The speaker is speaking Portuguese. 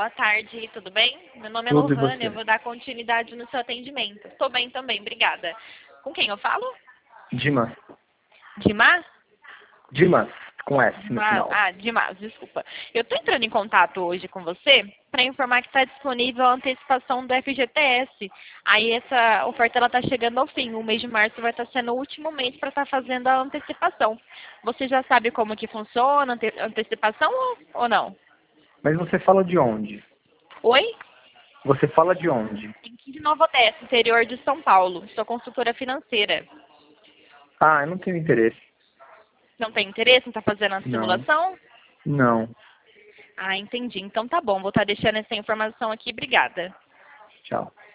boa tarde, tudo bem? Meu nome é Tudo e Lohane, você? eu vou dar continuidade no seu atendimento. Estou bem também, obrigada. Com quem eu falo? Dimas. Dimar? Dimas, com S no Dimas, final. Dimas, desculpa. Eu estou entrando em contato hoje com você para informar que está disponível a antecipação do FGTS. Aí essa oferta ela está chegando ao fim. O mês de março vai estar sendo o último mês para estar fazendo a antecipação. Você já sabe como que funciona a antecipação ou não? Mas você fala de onde? Oi? Você fala de onde? Aqui de Nova Odessa, interior de São Paulo. Sou consultora financeira. Ah, eu não tenho interesse. Não tem interesse em estar fazendo a Não. simulação? Não. Ah, entendi. Então tá bom, vou estar deixando essa informação aqui. Obrigada. Tchau.